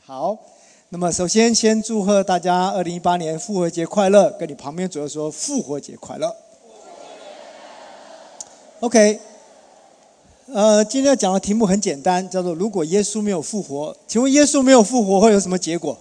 好，那么首先先祝贺大家2018年复活节快乐，跟你旁边左右说复活节快乐。OK， 今天要讲的题目很简单，叫做如果耶稣没有复活，请问耶稣没有复活会有什么结果？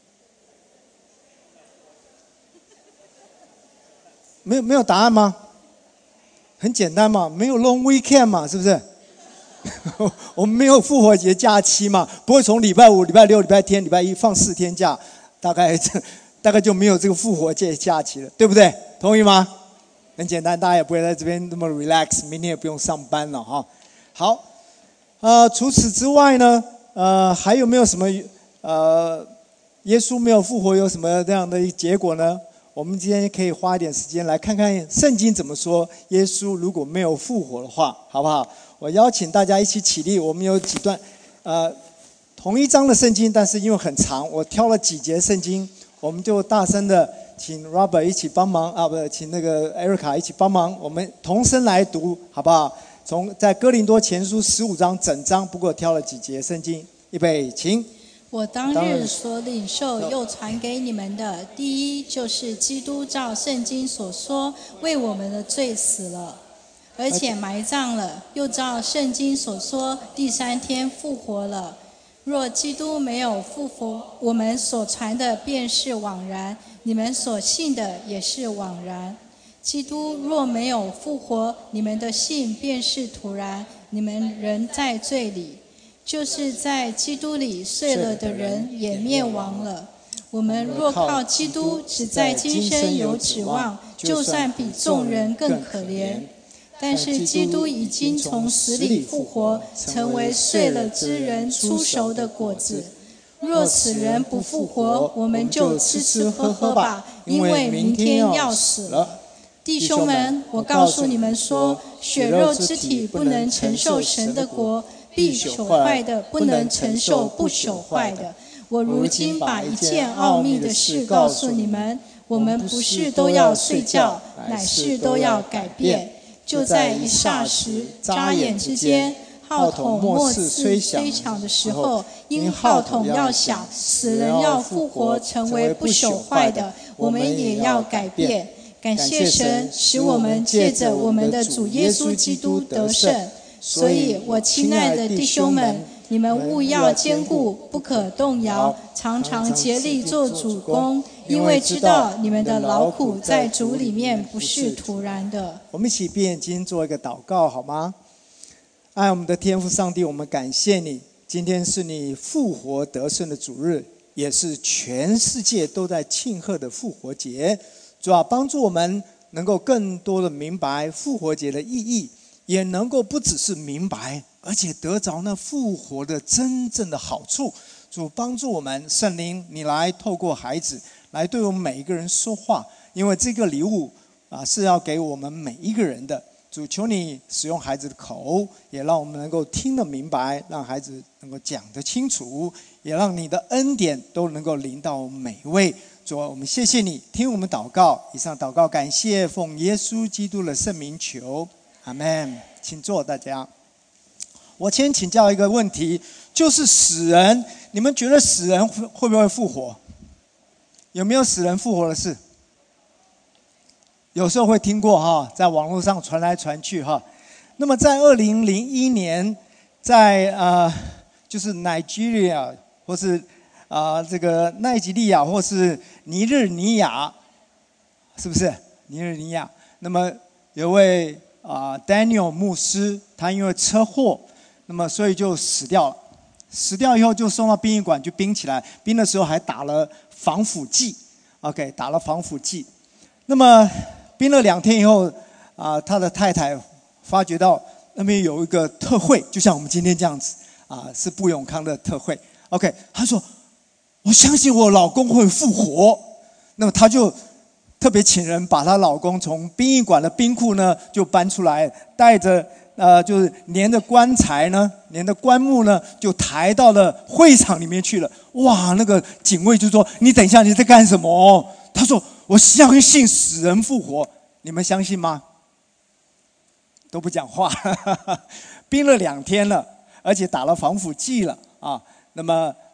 没有答案吗？很简单嘛，没有 long weekend 嘛，是不是？我们没有复活节假期嘛，不会从礼拜五、礼拜六、礼拜天、礼拜一放4天假，大概就没有这个复活节假期了，对不对？同意吗？很简单，大家也不会在这边那么 relax， 明天也不用上班了哈。好，除此之外呢，还有没有什么耶稣没有复活有什么这样的结果呢？我们今天可以花一点时间来看看圣经怎么说耶稣如果没有复活的话，好不好？我邀请大家一起起立，我们有几段同一章的圣经，但是因为很长，我挑了几节圣经，我们就大声的请 Robert 一起帮忙啊，不是，请那个 Erica 一起帮忙，我们同声来读，好不好？在哥林多前书15章整章，不过挑了几节圣经，预备，请。 我当日所领受又传给你们的，第一就是基督照圣经所说，为我们的罪死了，而且埋葬了，又照圣经所说，第3天复活了。若基督没有复活，我们所传的便是枉然，你们所信的也是枉然。基督若没有复活，你们的信便是徒然，你们仍在罪里。就是在基督里睡了的人也灭亡了。我们若靠基督只在今生有指望，就算比众人更可怜。但是基督已经从死里复活，成为睡了之人初熟的果子。若此人不复活，我们就吃吃喝喝吧，因为明天要死了。弟兄们，我告诉你们说，血肉之体不能承受神的国，必朽坏的不能承受不朽坏的。我如今把一件奥秘的事告诉你们，我们不是都要睡觉，乃是都要改变。就在一霎时眨眼之间，号筒末次吹响的时候，因号筒要响，死人要复活成为不朽坏的，我们也要改变。感谢神，使我们借着我们的主耶稣基督得胜。所以我亲爱的弟兄们，你们务要坚固，不可动摇，常常竭力做主工，因为知道你们的劳苦在主里面不是徒然的。 我们一起闭眼睛做一个祷告好吗？爱我们的天父上帝，我们感谢你，今天是你复活得胜的主日，也是全世界都在庆贺的复活节。主要帮助我们能够更多的明白复活节的意义，也能够不只是明白，而且得着那复活的真正的好处。主帮助我们，圣灵你来透过孩子来对我们每一个人说话，因为这个礼物是要给我们每一个人的。主求你使用孩子的口，也让我们能够听得明白，让孩子能够讲得清楚，也让你的恩典都能够临到每一位。主啊，我们谢谢你，听我们祷告。以上祷告感谢奉耶稣基督的圣名求，阿们。请坐，大家。我先请教一个问题，就是死人，你们觉得死人会不会复活？有没有死人复活的事？有时候会听过哈，在网络上传来传去哈。那么在2001年，在就是 Nigeria 或是这个奈及利亚或是尼日尼亚，是不是尼日尼亚？那么有位Daniel 牧师，他因为车祸，那么所以就死掉了。死掉以后就送到殡仪馆去冰起来，冰的时候还打了防腐剂 ，OK， 打了防腐剂。那么冰了2天以后，他的太太发觉到那边有一个特会，就像我们今天这样子是布永康的特会 ，OK， 他说我相信我老公会复活，那么他就特别请人把她老公从殡仪馆的冰库呢就搬出来，带着就是连着棺材呢，连着棺木呢，就抬到了会场里面去了。哇，那个警卫就说：“你等一下，你在干什么？”他说：“我相信死人复活。”你们相信吗？都不讲话，冰了2天了，而且打了防腐剂了啊。那么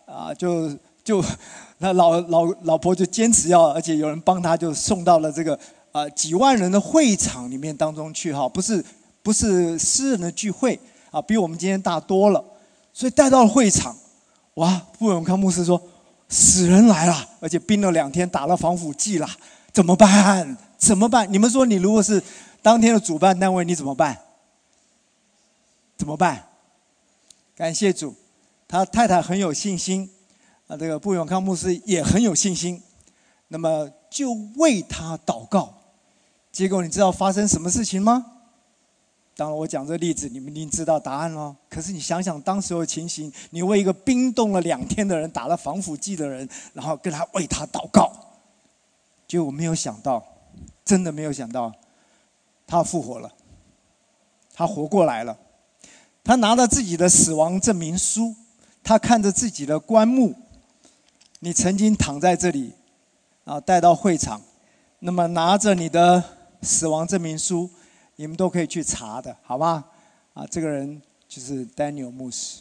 那老婆就坚持要，而且有人帮他就送到了这个几万人的会场里面当中去哈，不是私人的聚会啊，比我们今天大多了，所以带到了会场，哇，布永康牧师说死人来了，而且冰了2天，打了防腐剂了，怎么办？怎么办？你们说你如果是当天的主办单位，你怎么办？怎么办？感谢主，他太太很有信心，这个布永康牧师也很有信心，那么就为他祷告。结果你知道发生什么事情吗？当然我讲这个例子，你们一定知道答案了。可是你想想当时的情形，你为一个冰冻了2天的人，打了防腐剂的人，然后跟他为他祷告，结果我没有想到，真的没有想到，他复活了，他活过来了。他拿着自己的死亡证明书，他看着自己的棺木，你曾经躺在这里，带到会场，那么拿着你的死亡证明书，你们都可以去查的，好吧？这个人就是 Daniel 牧师。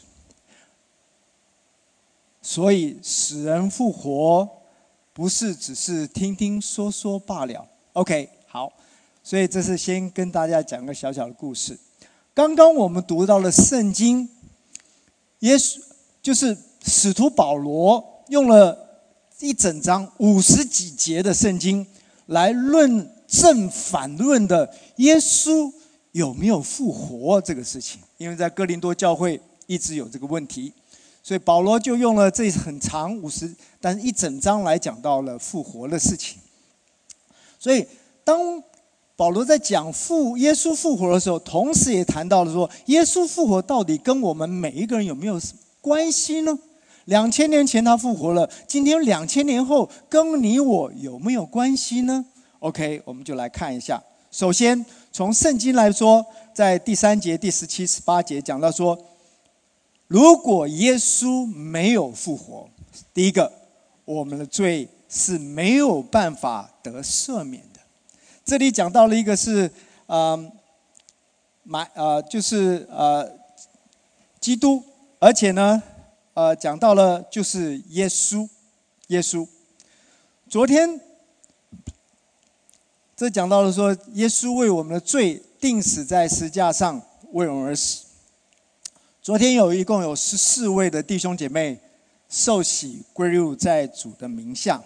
所以死人复活，不是只是听听说说罢了。OK， 好，所以这是先跟大家讲个小小的故事。刚刚我们读到了圣经，耶稣就是使徒保罗用了一整章50几节的圣经来论证反论的耶稣有没有复活这个事情，因为在哥林多教会一直有这个问题，所以保罗就用了这很长但是一整章来讲到了复活的事情。所以当保罗在讲耶稣复活的时候，同时也谈到了说，耶稣复活到底跟我们每一个人有没有关系呢？2000年前他复活了，今天2000年后跟你我有没有关系呢？ OK， 我们就来看一下。首先从圣经来说，在第3节、第17、18节讲到说，如果耶稣没有复活，第一个，我们的罪是没有办法得赦免的。这里讲到了一个是基督，而且呢讲到了就是耶稣。昨天这讲到了说，耶稣为我们的罪钉死在十字架上，为我们而死。昨天一共有14位的弟兄姐妹受洗归入在主的名下。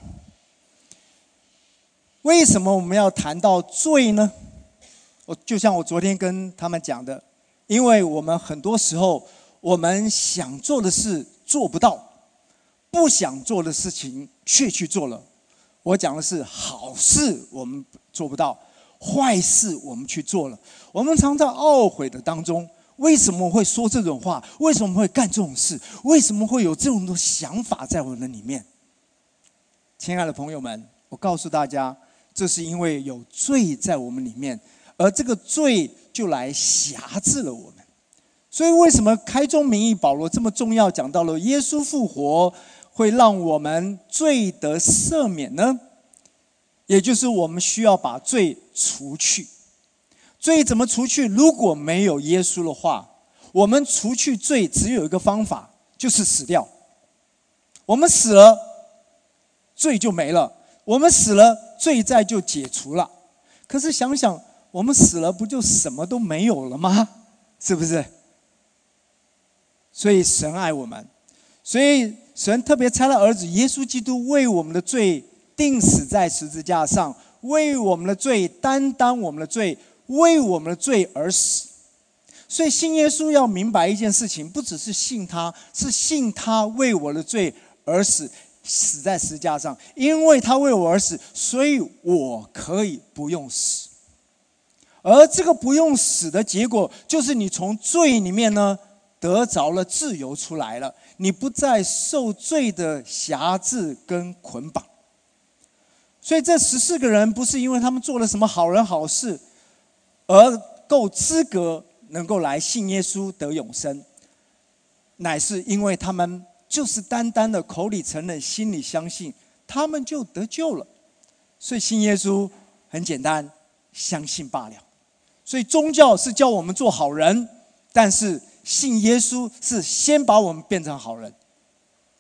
为什么我们要谈到罪呢？就像我昨天跟他们讲的，因为我们很多时候我们想做的事做不到，不想做的事情却去做了。我讲的是好事我们做不到，坏事我们去做了。我们常在懊悔的当中，为什么会说这种话？为什么会干这种事？为什么会有这种多想法在我们里面？亲爱的朋友们，我告诉大家，这是因为有罪在我们里面，而这个罪就来辖制了我们。所以为什么开宗明义保罗这么重要，讲到了耶稣复活会让我们罪得赦免呢？也就是我们需要把罪除去。罪怎么除去？如果没有耶稣的话，我们除去罪只有一个方法，就是死掉。我们死了，罪就没了；我们死了，罪债就解除了。可是想想，我们死了不就什么都没有了吗？是不是？所以神爱我们，所以神特别差了儿子耶稣基督为我们的罪钉死在十字架上，为我们的罪担当我们的罪，为我们的罪而死。所以信耶稣要明白一件事情，不只是信他，是信他为我的罪而死，死在十字架上。因为他为我而死，所以我可以不用死。而这个不用死的结果，就是你从罪里面呢得着了自由出来了，你不再受罪的辖制跟捆绑。所以这14个人不是因为他们做了什么好人好事而够资格能够来信耶稣得永生，乃是因为他们就是单单的口里承认，心里相信，他们就得救了。所以信耶稣很简单，相信罢了。所以宗教是教我们做好人，但是信耶稣是先把我们变成好人。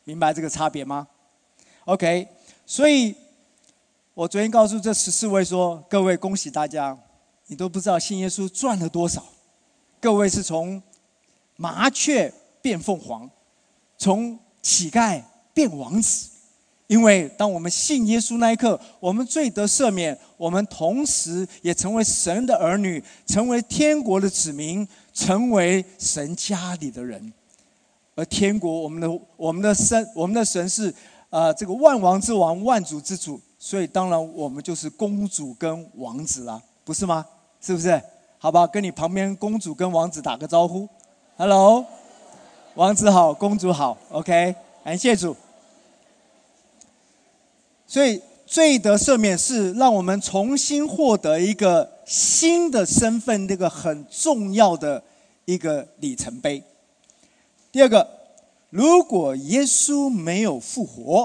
明白这个差别吗 ？OK， 所以我昨天告诉这14位说，各位恭喜大家，你都不知道信耶稣赚了多少。各位是从麻雀变凤凰，从乞丐变王子。因为当我们信耶稣那一刻，我们罪得赦免，我们同时也成为神的儿女，成为天国的子民，成为神家里的人。而天国，我们的神是这个万王之王，万主之主，所以当然我们就是公主跟王子啦，不是吗？是不是？好吧，跟你旁边公主跟王子打个招呼 ，Hello， 王子好，公主好 ，OK， 感谢主。所以罪得赦免是让我们重新获得一个新的身份，这个很重要的一个里程碑。第二个，如果耶稣没有复活，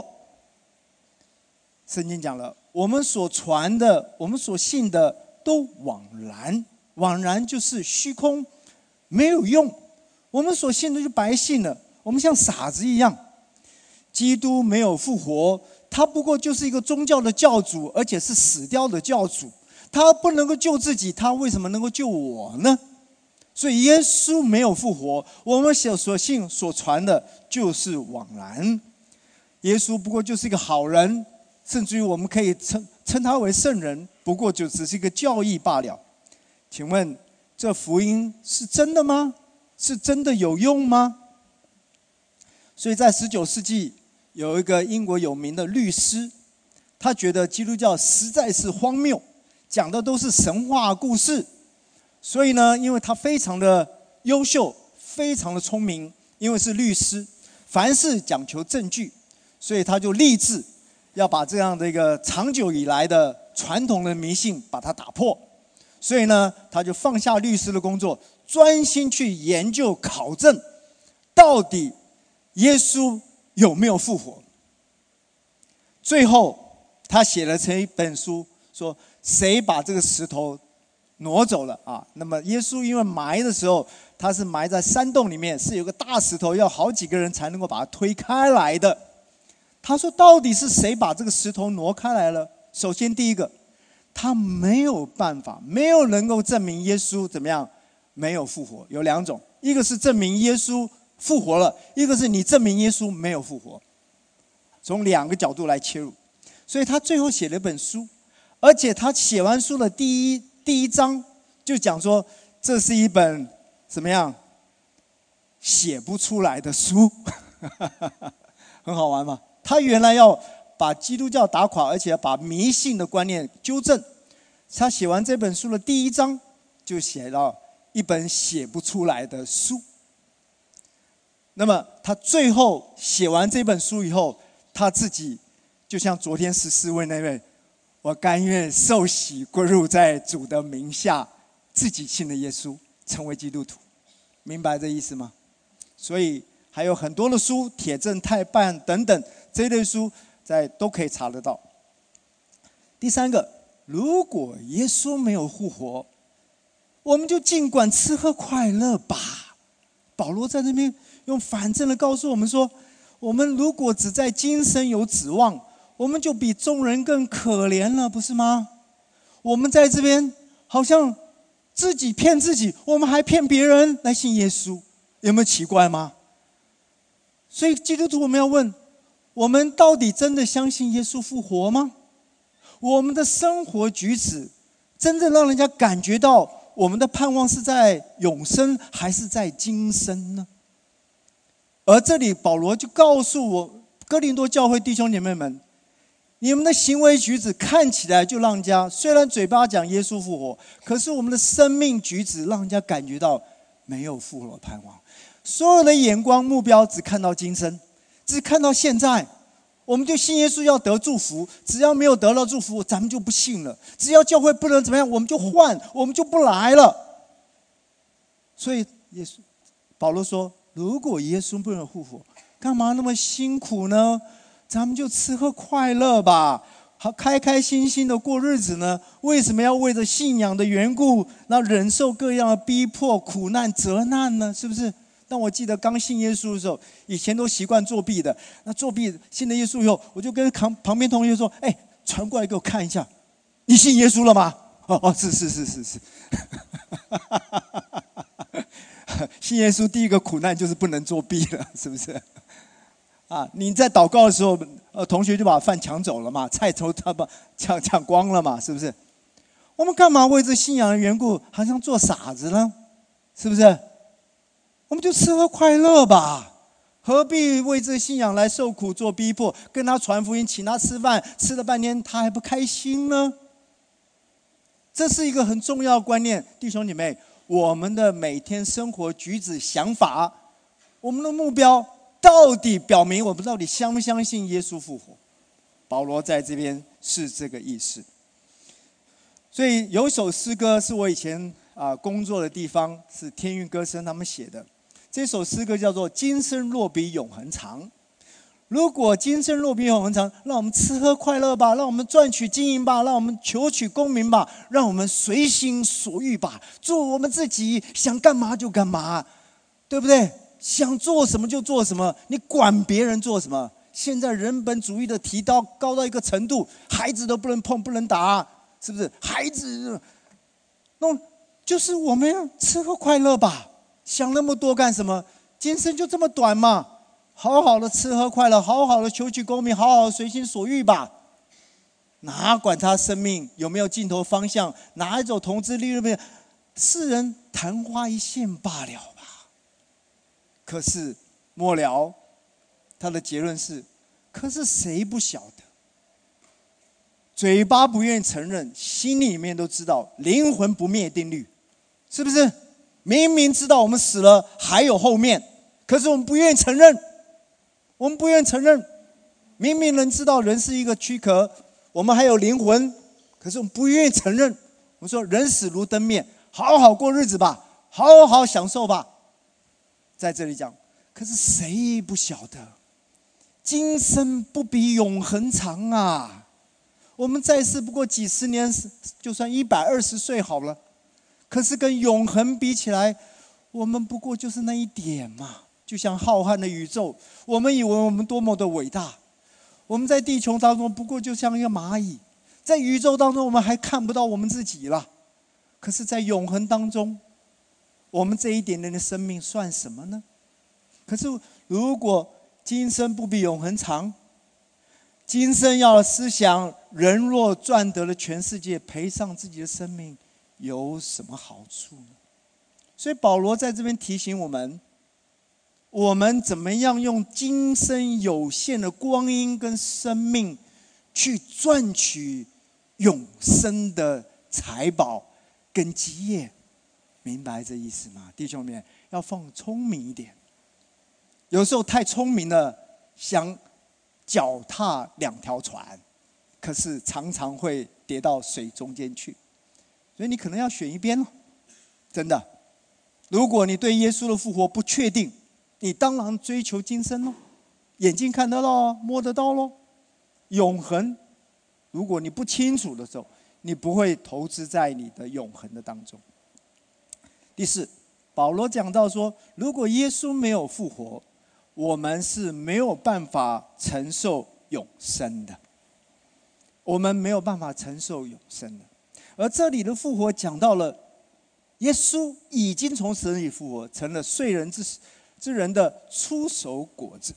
圣经讲了，我们所传的，我们所信的都枉然，枉然就是虚空，没有用。我们所信的就白信了，我们像傻子一样。基督没有复活，他不过就是一个宗教的教主，而且是死掉的教主。他不能够救自己，他为什么能够救我呢？所以耶稣没有复活，我们所信所传的就是枉然。耶稣不过就是一个好人，甚至于我们可以称他为圣人，不过就只是一个教义罢了。请问这福音是真的吗？是真的有用吗？所以在19世纪有一个英国有名的律师，他觉得基督教实在是荒谬，讲的都是神话故事。所以呢，因为他非常的优秀，非常的聪明，因为是律师，凡事讲求证据，所以他就立志要把这样的一个长久以来的传统的迷信把它打破。所以呢，他就放下律师的工作，专心去研究考证，到底耶稣有没有复活。最后他写了成一本书，说谁把这个石头挪走了啊？那么耶稣因为埋的时候，他是埋在山洞里面，是有个大石头，要好几个人才能够把它推开来的。他说到底是谁把这个石头挪开来了？首先第一个，他没有办法，没有能够证明耶稣怎么样没有复活。有两种，一个是证明耶稣复活了，一个是你证明耶稣没有复活，从两个角度来切入。所以他最后写了一本书，而且他写完书的第一章就讲说，这是一本怎么样写不出来的书很好玩嘛。他原来要把基督教打垮，而且把迷信的观念纠正。他写完这本书的第一章就写到一本写不出来的书。那么他最后写完这本书以后，他自己就像昨天14位那位，我甘愿受洗归入在主的名下，自己信了耶稣，成为基督徒。明白这意思吗？所以还有很多的书，铁证太半等等这一类书都可以查得到。第三个，如果耶稣没有复活，我们就尽管吃喝快乐吧。保罗在那边用反证的告诉我们说，我们如果只在今生有指望，我们就比众人更可怜了，不是吗？我们在这边好像自己骗自己，我们还骗别人来信耶稣，有没有奇怪吗？所以基督徒我们要问，我们到底真的相信耶稣复活吗？我们的生活举止真正让人家感觉到我们的盼望是在永生还是在今生呢？而这里保罗就告诉我哥林多教会弟兄姐妹们，你们的行为举止看起来就让人家，虽然嘴巴讲耶稣复活，可是我们的生命举止让人家感觉到没有复活盼望。所有的眼光目标只看到今生，只看到现在，我们就信耶稣要得祝福，只要没有得到祝福，咱们就不信了。只要教会不能怎么样，我们就换，我们就不来了。所以保罗说，如果耶稣不能复活，干嘛那么辛苦呢？咱们就吃喝快乐吧，好开开心心的过日子呢？为什么要为着信仰的缘故，那忍受各样的逼迫、苦难、责难呢？是不是？ 但我记得刚信耶稣的时候，以前都习惯作弊的。那作弊信了耶稣以后，我就跟旁边同学说：“哎，传过来给我看一下，你信耶稣了吗？”是。信耶稣第一个苦难就是不能作弊了，是不是？你在祷告的时候，同学就把饭抢走了嘛，菜都他把抢光了嘛，是不是？我们干嘛为这信仰的缘故，好像做傻子呢？是不是？我们就吃喝快乐吧，何必为这信仰来受苦做逼迫？跟他传福音，请他吃饭，吃了半天他还不开心呢？这是一个很重要的观念，弟兄姐妹，我们的每天生活举止想法，我们的目标到底表明我们到底相不相信耶稣复活？保罗在这边是这个意思。所以有一首诗歌是我以前工作的地方，是天韵歌声他们写的。这首诗歌叫做《今生若比永恒长》。如果今生若比永恒长，让我们吃喝快乐吧，让我们赚取金银吧，让我们求取功名吧，让我们随心所欲吧，做我们自己想干嘛就干嘛，对不对？想做什么就做什么，你管别人做什么？现在人本主义的提高到一个程度，孩子都不能碰不能打，是不是？孩子那就是我们要吃喝快乐吧，想那么多干什么？今生就这么短嘛，好好的吃喝快乐，好好的求取功名，好好的随心所欲吧。哪管他生命有没有尽头方向，哪一种投资利润，世人昙花一现罢了吧。可是末了，他的结论是：可是谁不晓得？嘴巴不愿意承认，心里面都知道灵魂不灭定律，是不是？明明知道我们死了还有后面，可是我们不愿意承认。我们不愿意承认，明明能知道人是一个躯壳，我们还有灵魂，可是我们不愿意承认。我们说人死如灯灭，好好过日子吧，好好享受吧。在这里讲，可是谁不晓得，今生不比永恒长啊！我们在世不过几十年，就算120岁好了，可是跟永恒比起来，我们不过就是那一点嘛。就像浩瀚的宇宙，我们以为我们多么的伟大，我们在地球当中不过就像一个蚂蚁，在宇宙当中我们还看不到我们自己了。可是在永恒当中，我们这一点点的生命算什么呢？可是如果今生不比永恒长，今生要思想，人若赚得了全世界，赔上自己的生命，有什么好处呢？所以保罗在这边提醒我们，我们怎么样用今生有限的光阴跟生命，去赚取永生的财宝跟基业？明白这意思吗？弟兄们，要放聪明一点。有时候太聪明了，想脚踏两条船，可是常常会跌到水中间去。所以你可能要选一边了，真的。如果你对耶稣的复活不确定，你当然追求今生咯，眼睛看得到，摸得到咯。永恒，如果你不清楚的时候，你不会投资在你的永恒的当中。第四，保罗讲到说，如果耶稣没有复活，我们是没有办法承受永生的。我们没有办法承受永生的。而这里的复活讲到了，耶稣已经从死里复活，成了睡人之人的出手果子。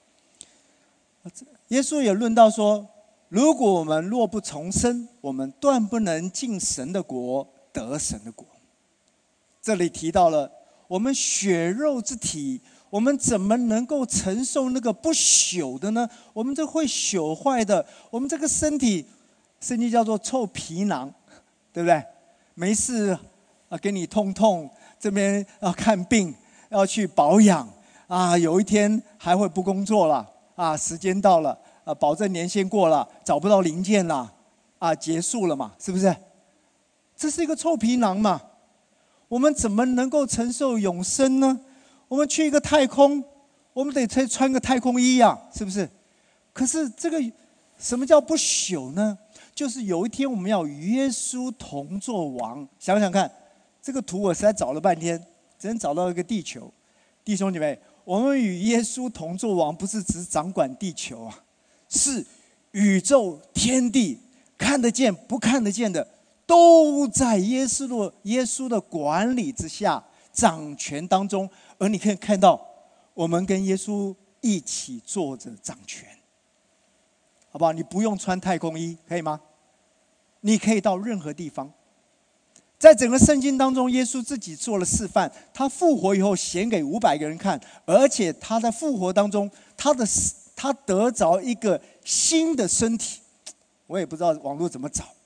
耶稣也论到说，如果我们若不重生，我们断不能进神的国，得神的国。这里提到了我们血肉之体，我们怎么能够承受那个不朽的呢？我们这会朽坏的，我们这个身体，圣经叫做臭皮囊，对不对？没事给你痛，这边要看病，要去保养有一天还会不工作了时间到了保证年限过了，找不到零件了结束了嘛，是不是？这是一个臭皮囊嘛。我们怎么能够承受永生呢？我们去一个太空，我们得穿个太空衣是不是？可是这个什么叫不朽呢？就是有一天我们要与耶稣同作王。想想看，这个图我实在找了半天，只能找到一个地球。 弟兄姐妹，我们与耶稣同作王，不是只掌管地球啊，是宇宙天地看得见不看得见的，都在耶稣的管理之下，掌权当中。而你可以看到，我们跟耶稣一起坐着掌权，好不好？你不用穿太空衣，可以吗？你可以到任何地方。在整个圣经当中，耶稣自己做了示范，他复活以后显给500个人看，而且他在复活当中，他得着一个新的身体，我也不知道网络怎么找。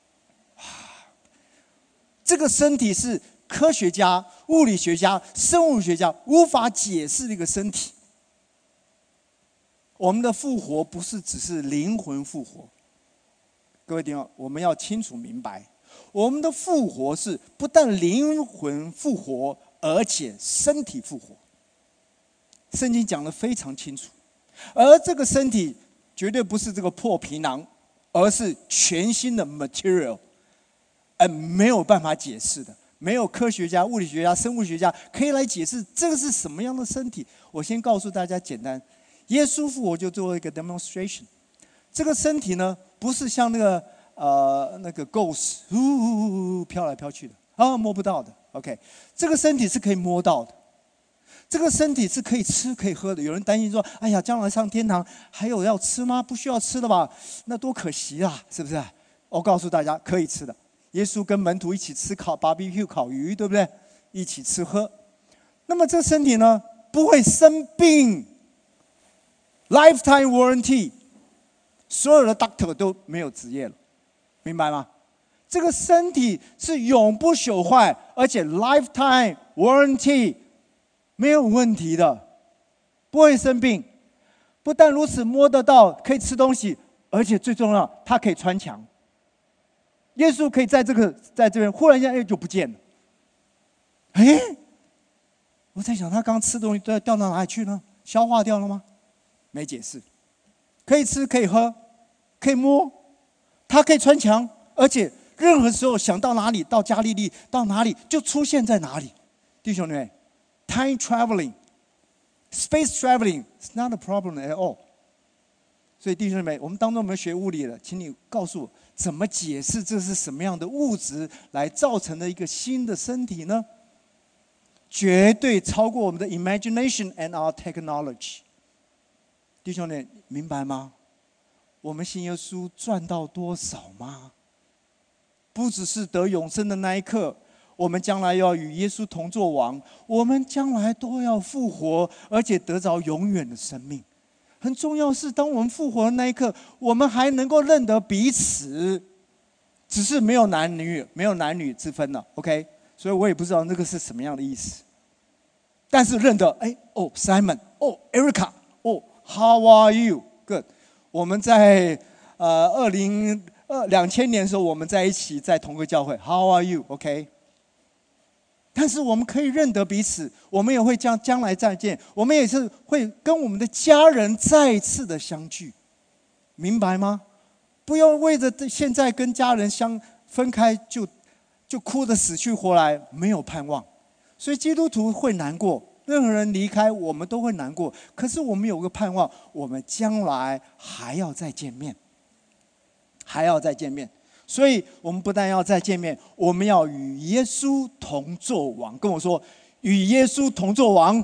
这个身体是科学家、物理学家、生物学家无法解释的一个身体。我们的复活不是只是灵魂复活，各位弟兄，我们要清楚明白，我们的复活是不但灵魂复活，而且身体复活。圣经讲得非常清楚，而这个身体绝对不是这个破皮囊，而是全新的 material， 没有办法解释的，没有科学家、物理学家、生物学家可以来解释这个是什么样的身体。我先告诉大家简单，耶稣复活就做一个 demonstration。这个身体呢，不是像那个 ghost 飘来飘去的摸不到的。OK， 这个身体是可以摸到的，这个身体是可以吃可以喝的。有人担心说：“哎呀，将来上天堂还有要吃吗？不需要吃的吧？那多可惜啊，是不是？”我告诉大家，可以吃的。耶稣跟门徒一起吃barbecue 烤鱼，对不对？一起吃喝。那么这身体呢，不会生病 ，lifetime warranty， 所有的 doctor 都没有职业了，明白吗？这个身体是永不朽坏，而且 lifetime warranty 没有问题的，不会生病。不但如此，摸得到，可以吃东西，而且最重要，它可以穿墙。耶稣可以在这边忽然间就不见了。我在想他刚吃东西都要掉到哪里去呢？消化掉了吗？没解释。可以吃可以喝可以摸，他可以穿墙，而且任何时候想到哪里，到加利利到哪里就出现在哪里。弟兄们 ，time traveling, space traveling is not a problem at all。所以弟兄们，我们当中有没有学物理的？请你告诉我，怎么解释这是什么样的物质来造成的一个新的身体呢？绝对超过我们的 imagination and our technology。弟兄们，明白吗？我们信耶稣赚到多少吗？不只是得永生的那一刻，我们将来要与耶稣同作王，我们将来都要复活，而且得着永远的生命。很重要是，当我们复活的那一刻，我们还能够认得彼此，只是没有男女之分了。OK， 所以我也不知道那个是什么样的意思。但是认得，Simon， Erica， How are you？ Good。我们在2000年的时候，我们在一起在同个教会。How are you？ OK。但是我们可以认得彼此，我们也会将来再见，我们也是会跟我们的家人再次的相聚，明白吗？不要为着现在跟家人分开就哭得死去活来，没有盼望。所以基督徒会难过，任何人离开我们都会难过。可是我们有个盼望，我们将来还要再见面，还要再见面。所以我们不但要再见面，我们要与耶稣同作王。跟我说，与耶稣同作王。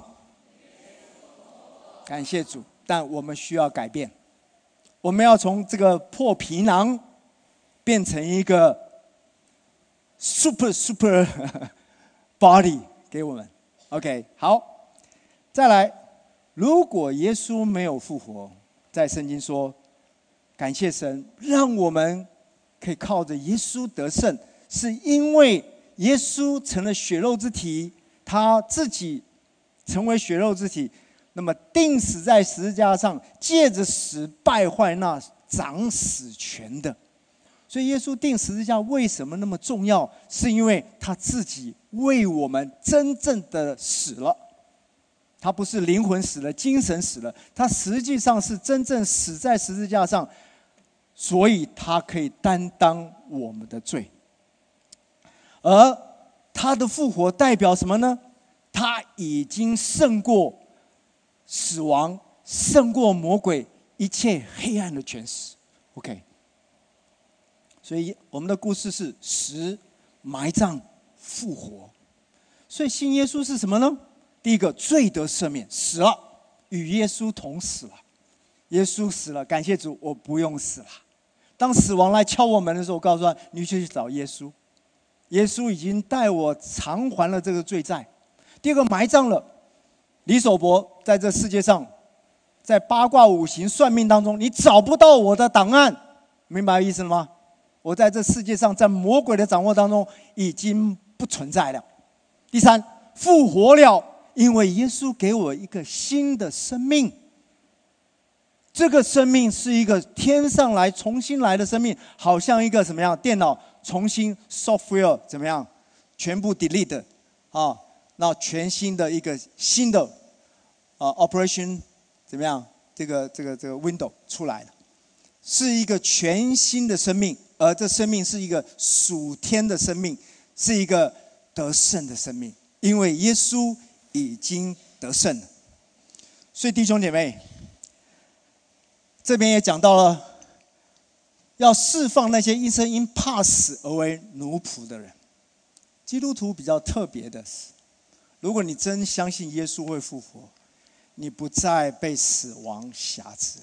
感谢主，但我们需要改变，我们要从这个破皮囊变成一个 super body 给我们。OK， 好，再来，如果耶稣没有复活，在圣经说，感谢神，让我们可以靠着耶稣得胜，是因为耶稣成了血肉之体，他自己成为血肉之体，那么钉死在十字架上，借着死败坏那掌死权的。所以耶稣钉十字架为什么那么重要？是因为他自己为我们真正的死了。他不是灵魂死了，精神死了，他实际上是真正死在十字架上，所以他可以担当我们的罪。而他的复活代表什么呢？ 他已经胜过死亡，胜过魔鬼一切黑暗的权势。 OK， 所以我们的故事是死、埋葬、复活。所以信耶稣是什么呢？第一个，罪得赦免，死了，与耶稣同死了。耶稣死了，感谢主，我不用死了。当死亡来敲我门的时候，我告诉他，你去找耶稣，耶稣已经带我偿还了这个罪债。第二个，埋葬了。李守博在这世界上，在八卦五行算命当中，你找不到我的档案，明白意思了吗？我在这世界上，在魔鬼的掌握当中已经不存在了。第三，复活了，因为耶稣给我一个新的生命。这个生命是一个天上来重新来的生命，好像一个什么样？电脑重新 software 怎么样？全部 delete 啊，那全新的一个新的operation 怎么样？这个 window 出来了，是一个全新的生命，而这生命是一个属天的生命，是一个得胜的生命，因为耶稣已经得胜了。所以弟兄姐妹，这边也讲到了，要释放那些一生因怕死而为奴仆的人。基督徒比较特别的是，如果你真相信耶稣会复活，你不再被死亡辖制了。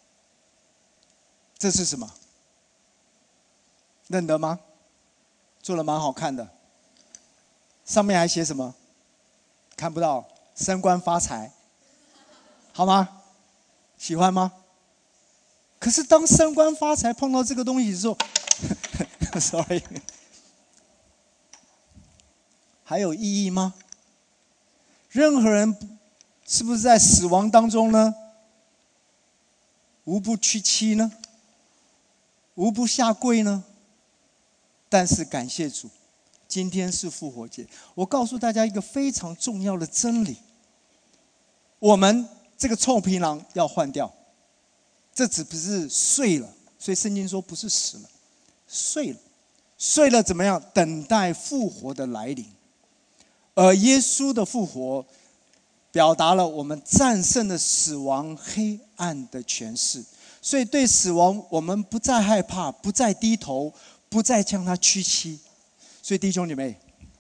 这是什么？认得吗？做得蛮好看的。上面还写什么？看不到，升官发财，好吗？喜欢吗？可是当升官发财碰到这个东西的时候，sorry， 还有意义吗？任何人是不是在死亡当中呢？无不屈膝呢？无不下跪呢？但是感谢主，今天是复活节。我告诉大家一个非常重要的真理：我们这个臭皮囊要换掉。这只不是睡了，所以圣经说不是死了，睡了。睡了怎么样？等待复活的来临。而耶稣的复活，表达了我们战胜了死亡黑暗的权势。所以对死亡，我们不再害怕，不再低头，不再向他屈膝。所以弟兄姐妹，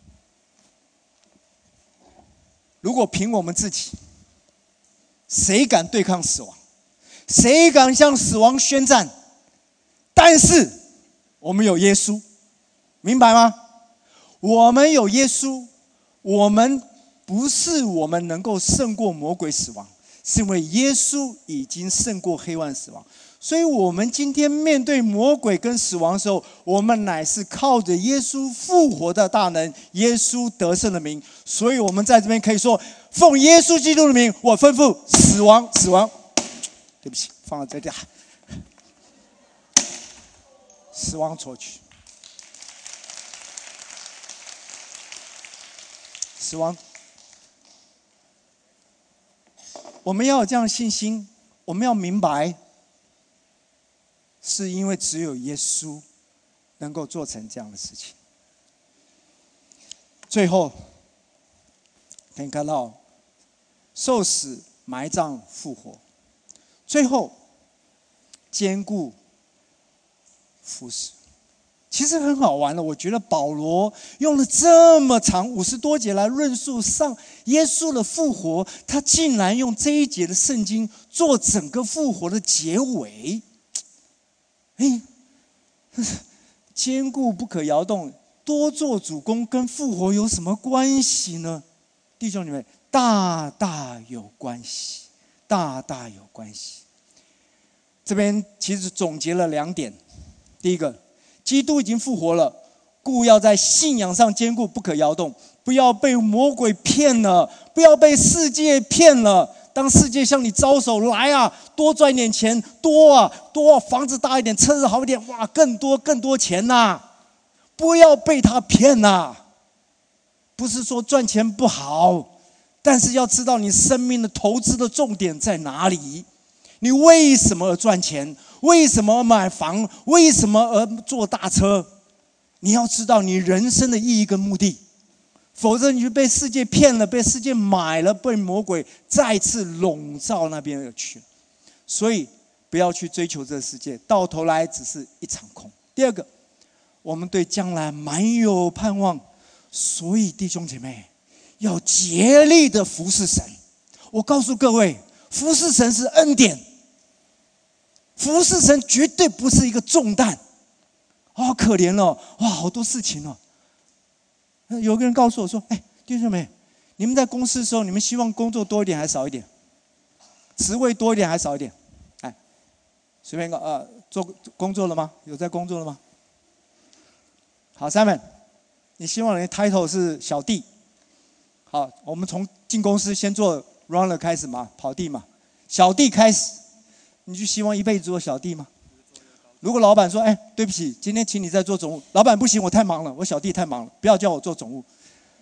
如果凭我们自己，谁敢对抗死亡？谁敢向死亡宣战？但是我们有耶稣，明白吗？我们有耶稣，我们不是我们能够胜过魔鬼死亡，是因为耶稣已经胜过黑暗死亡。所以我们今天面对魔鬼跟死亡的时候，我们乃是靠着耶稣复活的大能，耶稣得胜的名。所以我们在这边可以说，奉耶稣基督的名，我吩咐死亡，对不起，放到这里，死亡出去，死亡。我们要有这样的信心，我们要明白，是因为只有耶稣能够做成这样的事情。最后可以看到，受死、埋葬、复活。最后，坚固服侍，其实很好玩的。我觉得保罗用了这么长50多节来论述上耶稣的复活，他竟然用这一节的圣经做整个复活的结尾。坚固不可摇动，多做主工，跟复活有什么关系呢？弟兄姊妹，大大有关系，大大有关系。这边其实总结了2点。第一个，基督已经复活了，故要在信仰上坚固，不可摇动，不要被魔鬼骗了，不要被世界骗了。当世界向你招手，来啊，多赚点钱，多房子大一点，车子好一点，哇，更多钱呐！不要被他骗呐！不是说赚钱不好，但是要知道你生命的投资的重点在哪里。你为什么而赚钱？为什么而买房？为什么而坐大车？你要知道你人生的意义跟目的。 否则你就被世界骗了，被世界买了，被魔鬼再次笼罩那边而去。所以不要去追求这个世界，到头来只是一场空。第二个，我们对将来满有盼望，所以弟兄姐妹要竭力的服侍神。我告诉各位，服侍神是恩典，服侍神绝对不是一个重担。好可怜哦，哇，好多事情哦。有个人告诉我说：“弟兄妹，你们在公司的时候，你们希望工作多一点还是少一点？职位多一点还是少一点？”随便做工作了吗？有在工作了吗？好 ，Simon， 你希望你的 title 是小弟。好，我们从进公司先做 runner 开始嘛，跑弟嘛，小弟开始，你就希望一辈子做小弟吗？如果老板说：“对不起，今天请你再做总务。”老板不行，我太忙了，我小弟太忙了，不要叫我做总务。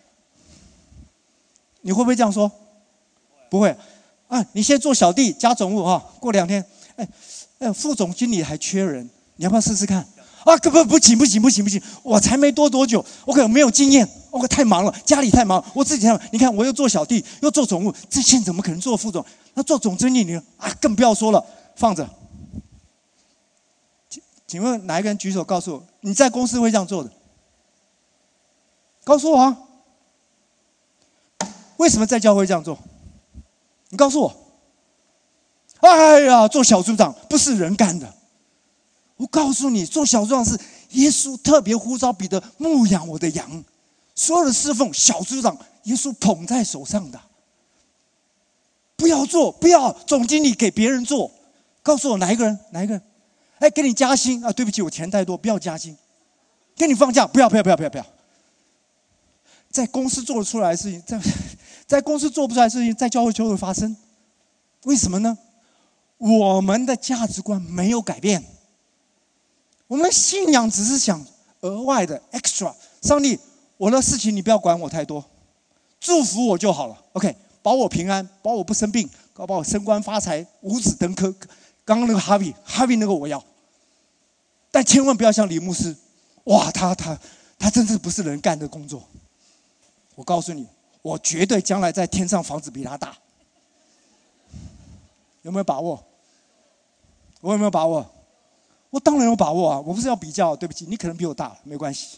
你会不会这样说？不会。你先做小弟加总务哈，过2天，副总经理还缺人，你要不要试试看？不行，我才没多久，我可能没有经验，我太忙了，家里太忙，我自己太忙。你看我又做小弟，又做总务，这现在怎么可能做副总？那做总经理呢？更不要说了，放着。请问哪一个人举手告诉我，你在公司会这样做的？告诉我啊！为什么在教会这样做？你告诉我。做小组长不是人干的。我告诉你，做小组长是耶稣特别呼召彼得牧养我的羊，所有的侍奉小组长耶稣捧在手上的。不要做，不要总经理给别人做。告诉我哪一个人？给你加薪对不起，我钱太多，不要加薪。给你放假，不要。在公司做得出来的事情，在公司做不出来的事情，在教会就会发生。为什么呢？我们的价值观没有改变，我们的信仰只是想额外的 extra。上帝，我的事情你不要管我太多，祝福我就好了。OK， 保我平安，保我不生病，保我升官发财，五子登科。刚刚那个哈维那个我要。但千万不要像李牧师，哇，他真是不是人干的工作。我告诉你，我绝对将来在天上房子比他大。有没有把握？我有没有把握？我当然有把握啊！我不是要比较，对不起，你可能比我大，没关系。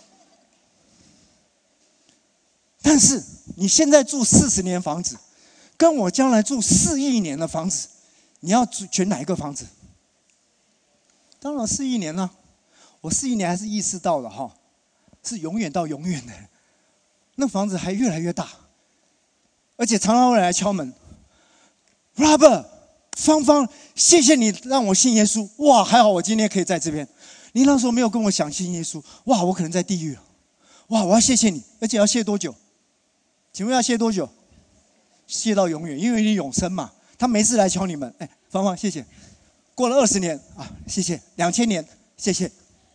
但是你现在住40年房子，跟我将来住4亿年的房子，你要选哪一个房子？当然4亿年了，我4亿年还是意识到了是永远到永远的，那房子还越来越大，而且常常会来敲门。Robert， 芳，谢谢你让我信耶稣，哇，还好我今天可以在这边。你那时候没有跟我讲信耶稣，哇，我可能在地狱了，哇，我要谢谢你，而且要谢多久？请问要谢多久？谢到永远，因为你永生嘛。他没事来敲你们，芳，谢谢。过了20年谢谢，2000年，谢谢，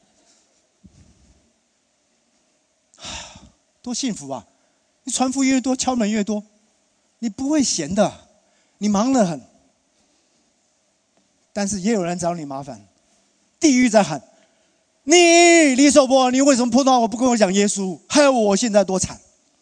多幸福啊！你传福音越多，敲门越多，你不会闲的，你忙得很。但是也有人找你麻烦，地狱在喊：你李守波，你为什么碰到我不跟我讲耶稣，害我现在多惨？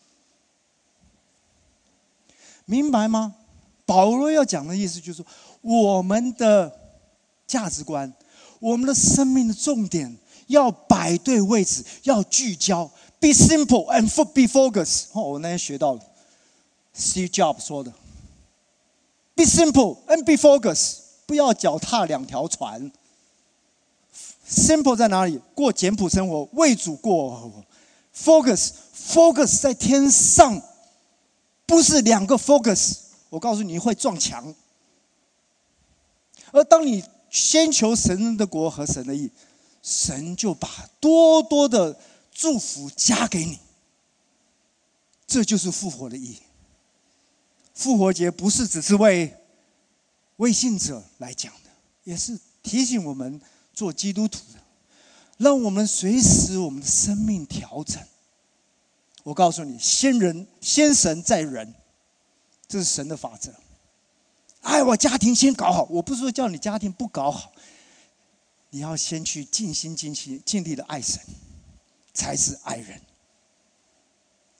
明白吗？保罗要讲的意思就是说，我们的价值观，我们的生命的重点要摆对位置，要聚焦。Be simple and be focused。我那天学到了 Steve Jobs 说的 ：Be simple and be focused。不要脚踏2条船。Simple 在哪里？过简朴生活，为主过。Focus 在天上，不是2个 focus。我告诉你，你会撞墙。而当你先求神的国和神的义，神就把多多的祝福加给你。这就是复活的意义。复活节不是只是为信者来讲的，也是提醒我们做基督徒的，让我们随时我们的生命调整。我告诉你，先神再人，这是神的法则。我家庭先搞好，我不是说叫你家庭不搞好，你要先去尽心尽力的爱神，才是爱人。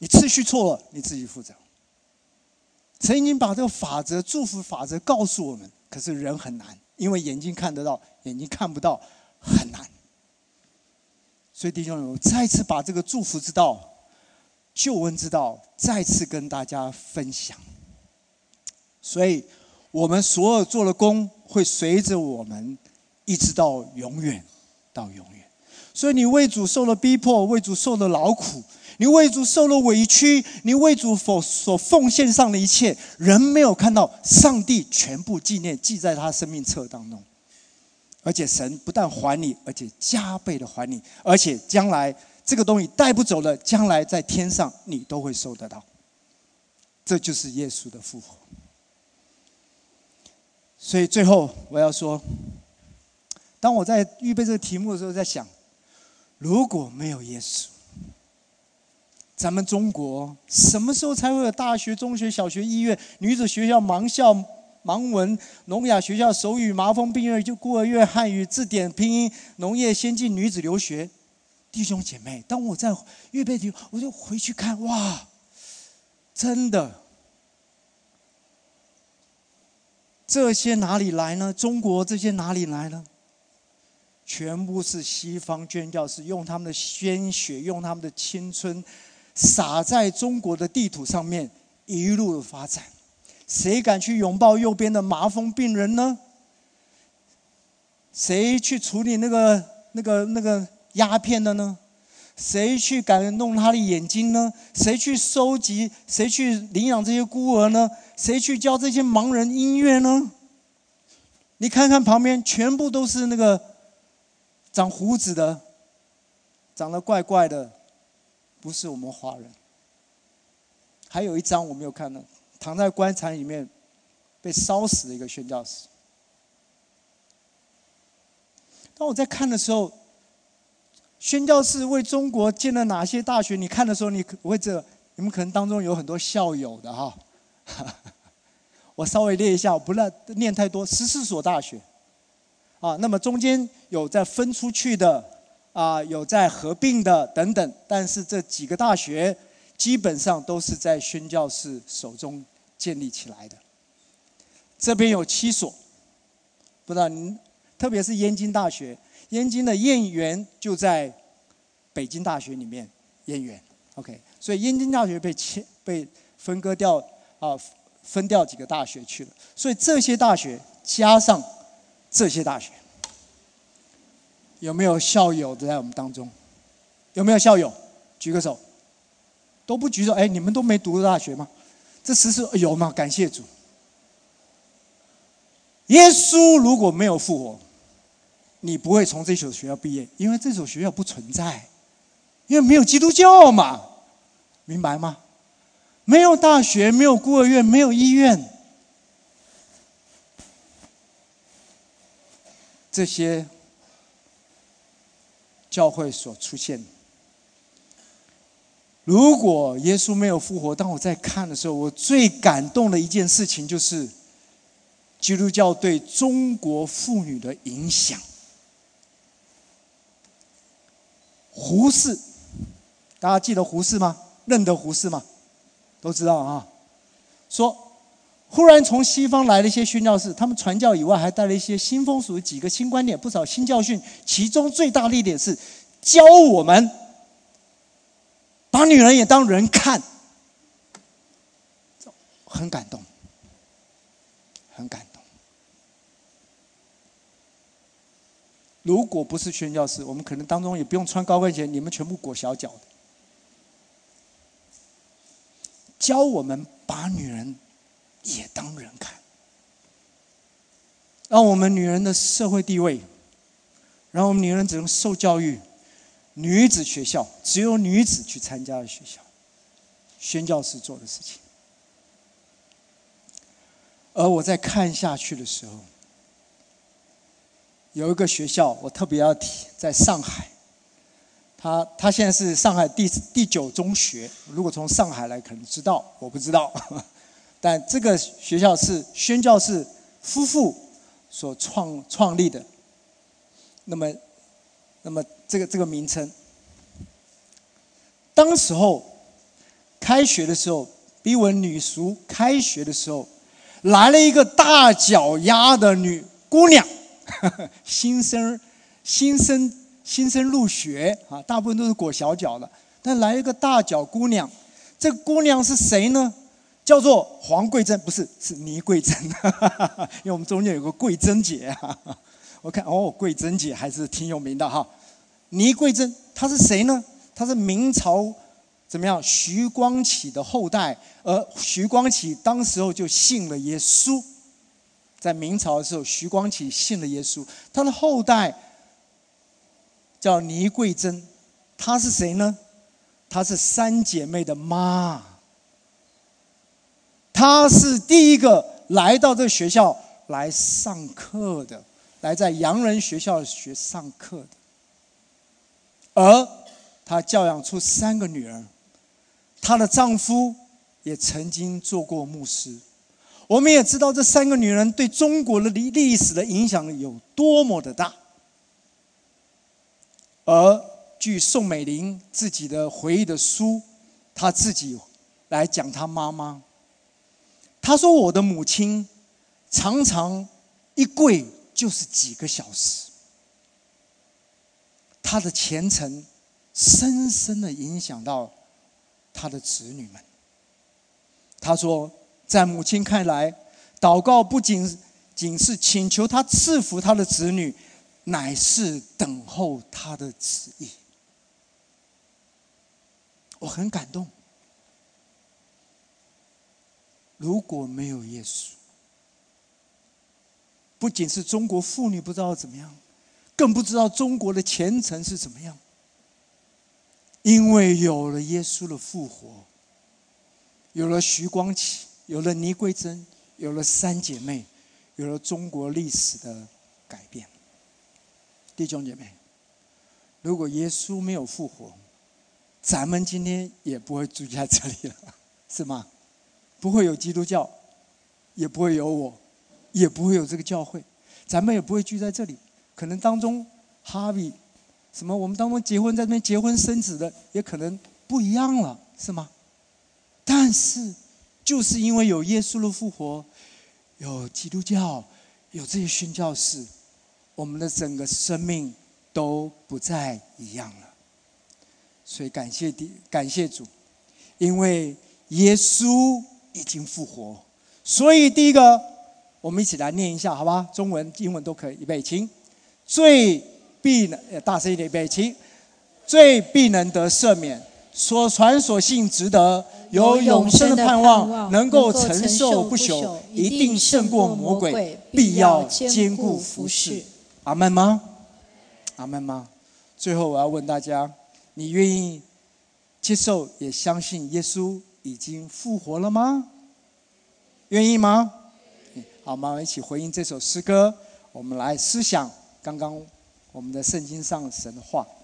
你次序错了，你自己负责。神已经把这个法则、祝福法则告诉我们，可是人很难，因为眼睛看得到，眼睛看不到，很难。所以弟兄们，我再次把这个祝福之道、救恩之道再次跟大家分享。所以我们所有做的功会随着我们一直到永远，到永远。所以你为主受了逼迫，为主受了劳苦，你为主受了委屈，你为主所奉献上的一切，人没有看到，上帝全部纪念，记在他生命册当中。而且神不但还你，而且加倍的还你，而且将来这个东西带不走了，将来在天上你都会收得到。这就是耶稣的复活。所以最后我要说，当我在预备这个题目的时候，在想，如果没有耶稣，咱们中国什么时候才会有大学、中学、小学、医院、女子学校、盲校、盲文、聋哑学校、手语、麻风病院、孤儿院、汉语字典、拼音、农业先进女子留学？弟兄姐妹，当我在预备题，我就回去看，哇，真的，这些哪里来呢？中国这些哪里来呢？全部是西方宣教士用他们的鲜血，用他们的青春，洒在中国的地土上面，一路的发展。谁敢去拥抱右边的麻风病人呢？谁去处理那个鸦片的呢？谁去敢弄他的眼睛呢？谁去收集？谁去领养这些孤儿呢？谁去教这些盲人音乐呢？你看看旁边，全部都是那个长胡子的，长得怪怪的，不是我们华人。还有一张我没有看到，躺在棺材里面被烧死的一个宣教士。当我在看的时候，宣教士为中国建了哪些大学？你看的时候，你们可能当中有很多校友的哈。我稍微列一下，我不念太多，14所大学。那么中间有在分出去的，有在合并的等等，但是这几个大学基本上都是在宣教士手中建立起来的。这边有7所，不知道您，特别是燕京大学，燕京的燕园就在北京大学里面，燕园 ，OK， 所以燕京大学被分割掉分掉几个大学去了，所以这些大学加上这些大学，有没有校友在我们当中？有没有校友？举个手。都不举手，你们都没读过大学吗？这14有吗？感谢主。耶稣如果没有复活，你不会从这所学校毕业，因为这所学校不存在，因为没有基督教嘛，明白吗？没有大学，没有孤儿院，没有医院，这些教会所出现。如果耶稣没有复活，当我在看的时候，我最感动的一件事情就是基督教对中国妇女的影响。胡适，大家记得胡适吗？认得胡适吗？都知道啊。说忽然从西方来了一些宣教士，他们传教以外还带了一些新风俗、几个新观念、不少新教训，其中最大的一点是教我们把女人也当人看。很感动，很感动。如果不是宣教士，我们可能当中也不用穿高跟鞋，你们全部裹小脚的。教我们把女人也当人看，让我们女人的社会地位，让我们女人只能受教育，女子学校只有女子去参加的学校，宣教士做的事情。而我在看下去的时候，有一个学校我特别要提，在上海，他现在是上海第9中学，如果从上海来可能知道，我不知道，但这个学校是宣教士夫妇所创立的。那么这个名称，当时候开学的时候，逼文女塾开学的时候，来了一个大脚丫的女姑娘，新生入学啊，大部分都是裹小脚的，但来一个大脚姑娘，这个姑娘是谁呢？叫做黄桂珍，不是，是倪桂珍，因为我们中间有个桂珍姐啊。我看桂珍姐还是挺有名的哈。倪桂珍她是谁呢？她是明朝怎么样徐光启的后代，而徐光启当时候就信了耶稣。在明朝的时候，徐光启信了耶稣，他的后代叫倪桂珍，她是谁呢？她是三姐妹的妈。她是第一个来到这个学校来上课的，来在洋人学校上课的。而她教养出3个女儿，她的丈夫也曾经做过牧师。我们也知道这3个女人对中国的历史的影响有多么的大。而据宋美龄自己的回忆的书，她自己来讲她妈妈，她说我的母亲常常一跪就是几个小时，她的虔诚深深的影响到她的子女们。她说在母亲看来，祷告不仅是请求她赐福她的子女，乃是等候他的旨意。我很感动。如果没有耶稣，不仅是中国妇女不知道怎么样，更不知道中国的前程是怎么样。因为有了耶稣的复活，有了徐光启，有了倪桂珍，有了3姐妹，有了中国历史的改变。弟兄姐妹，如果耶稣没有复活，咱们今天也不会住在这里了，是吗？不会有基督教，也不会有我，也不会有这个教会，咱们也不会聚在这里。可能当中哈比什么，我们当中结婚在那边结婚生子的，也可能不一样了，是吗？但是就是因为有耶稣的复活，有基督教，有这些宣教士，我们的整个生命都不再一样了。所以感谢主，因为耶稣已经复活。所以第一个，我们一起来念一下，好吧？中文、英文都可以，预备，请。罪必能，大声一点，预备，请。罪必能得赦免，所传所信值得，有永生的盼望，能够承受不朽，一定胜过魔鬼，必要坚固服侍。阿们吗？阿们吗？最后我要问大家，你愿意接受也相信耶稣已经复活了吗？愿意吗？好，我们一起回应这首诗歌，我们来思想刚刚我们的圣经上神的话。